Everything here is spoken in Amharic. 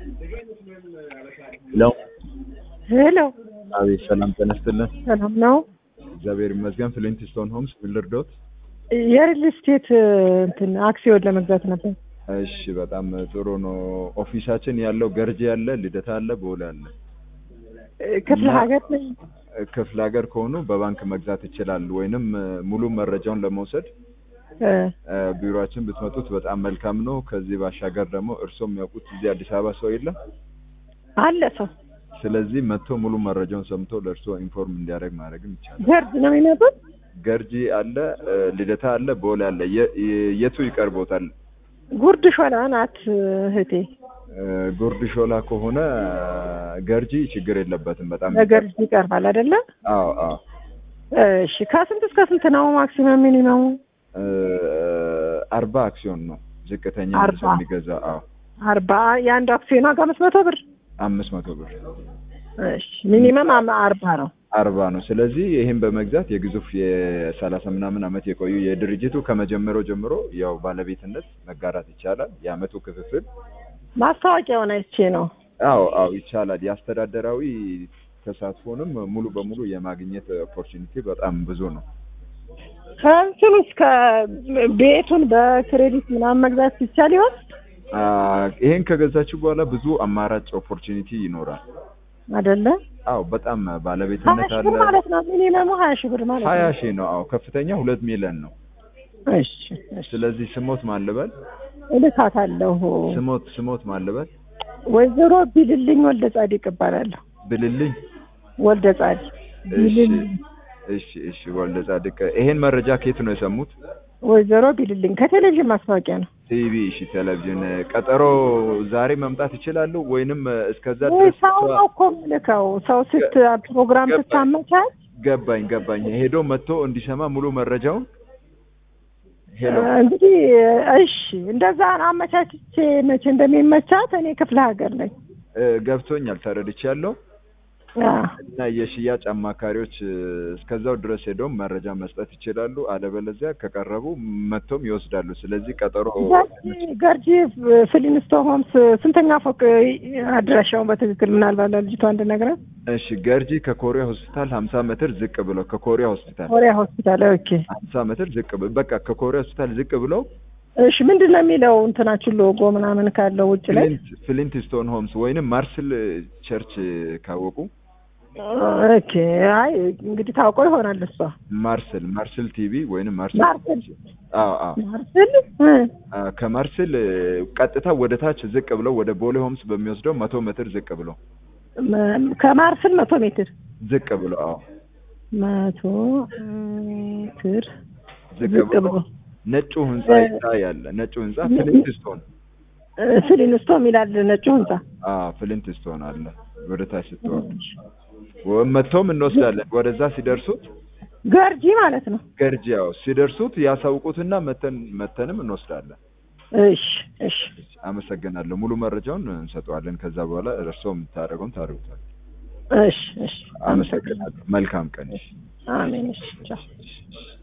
ሄሎ ሄሎ አቤት ሰላም ተነስተልን ሰላም ነው እግዚአብሔር ይመስገን ፍሊንትስቶን ሆምስ ቢልደርዶት የሪል ስቴት እንትን አክሲዮን ለመግዛት ነበር እሺ በጣም ጥሩ ነው ኦፊሳችን ያለው ገርጂ ያለ ልደታ አለ ቦሌ አለ ክፍለ ሀገር ነኝ ክፍለ ሀገር ከሆኑ በባንክ መግዛት ይችላል ወይንም ሙሉ መረጃውን ለመውሰድ ቢሮአችን ብትመጡት በጣም መልካም ነው ከዚህ ባሻገር ደግሞ እርሶም ያውቁት እዚህ አዲስ አበባ ሰው የለም አለ ሰው ስለዚህ መጥቶ ሙሉ መረጃውን ሰምቶ ለእርሶ ኢንፎርም እንዲያደርግ ማድረግም ይቻላል ገርጂ ነው የሚመጡት ገርጂ አለ ልደታ አለ ቦሌ አለ የቱ ይቀርቦታል ጉርድ ሾላ ናት እህቴ ጉርድ ሾላ ከሆነ ገርጂ ችግር የለበትም በጣም ገርጂ ይቀርባል አይደለ አዎ አዎ እሺ ከስንት እስከ ስንት ነው ማክሲመም ሚኒመም 40 አክሲዮን ነው ዝቅተኛ ሰው የሚገዛ አዎ 40 የአንድ አክሲዮን ዋጋ 500 ብር 500 ብር እሺ ሚኒመም 40 ነው 40 ነው ስለዚህ ይሄን በመግዛት የግዙፍ የ30 ምናምን አመት የቆዩ የድርጅቱ ከመጀመሪያው ጀምሮ ያው ባለቤትነት መጋራት ይቻላል የአመቱ ክፍፍል ማስታወቂያው ነው እቺ ነው አዎ አዎ ይቻላል ያስተዳደራዊ ተሳትፎንም ሙሉ በሙሉ የማግኘት ኦፖርቹኒቲ በጣም ብዙ ነው ከንቱስ ከቤቱን በክሬዲት ምናምን መግዛት ይቻል ይሆን ይሄን ከገዛችሁ በኋላ ብዙ አማራጭ ኦፖርቹኒቲ ይኖራል አይደለ አዎ በጣም ባለቤትነት አለ ማለት ነው ሚኒመሙ 20 ብር ማለት ነው 20 ነው አዎ ከፍተኛ 2 ሚሊዮን ነው እሺ ስለዚህ ስሞት ማለበል እልካታለሁ ስሞት ማለበል ወይዘሮ ቢልልኝ ወልደ ጻዲቅ እባላለሁ ቢልልኝ ወልደ ጻዲቅ ቢልልኝ እሺ ወልደ ጻዲቅ ይሄን መረጃ ከየት ነው የሰሙት ወይዘሮ ቢልልኝ ከቴሌቪዥን ማስታወቂያ ነው ቲቪ እሺ ቴሌቪዥን ቀጠሮ ዛሬ መምጣት ይችላሉ ወይንም እስከዛ ድረስ ሰው ነው እኮ ልከው ሰው ፕሮግራም ስታመቻች ገባኝ ሄዶ መጥቶ እንዲሰማ ሙሉ መረጃውን ሄሎ እንግዲህ እሺ እንደዛ አመቻችቼ መቼ እንደሚመቻት እኔ ክፍለ ሀገር ነኝ ገብቶኛል ተረድቻለሁ እና የሽያጭ አማካሪዎች እስከዛው ድረስ ሄደው መረጃ መስጠት ይችላሉ አለበለዚያ ከቀረቡ መጥቶም ይወስዳሉ ስለዚህ ቀጠሮ ገርጂ ፍሊንስቶን ሆምስ ስንተኛ ፎቅ አድራሻውን በትክክል ምናልባት ለልጅቷ እንድነግራት እሺ ገርጂ ከኮሪያ ሆስፒታል 50 ሜትር ዝቅ ብሎ ከኮሪያ ሆስፒታል ኦኬ 50 ሜትር ዝቅ በቃ ከኮሪያ ሆስፒታል ዝቅ ብሎ እሺ ምንድነው የሚለው እንትናችሁ ሎጎ ምናምን ካለው ውጭ ላይ ፍሊንትስቶን ሆምስ ወይንም ማርሰል ቸርች ካወቁ ኦኬ አይ እንግዲህ ታውቀው ይሆናል እሷ ማርሰል ቲቪ ወይንም ማርሰል አዎ ማርሰል ከማርሰል ቀጥታ ወደ ታች ዝቅ ብለው ወደ ቦሌ ሆምስ በሚወስደው 100 ሜትር ዝቅ ብለው ከማርሰል 100 ሜትር ዝቅ ብለው አዎ 100 ሜትር ዝቅ ብለው ነጩ ህንጻ ይታያል ነጩ ህንጻ ፍሊንትስቶን ይላል ነጩ ህንጻ ፍሊንትስቶን አለ ወደ ታች ስትወርድ ወመተውም እንወስዳለን ወደዛ ሲደርሱት ገርጂ ማለት ነው ገርጂ ያው ሲደርሱት ያሳውቁትና መተንም እንወስዳለን እሺ አመሰግናለሁ ሙሉ መረጃውን እንሰጣለን ከዛ በኋላ እርሶም ታረጋውን ታረጋውታል እሺ አመሰግናለሁ መልካም ቀን አሜን እሺ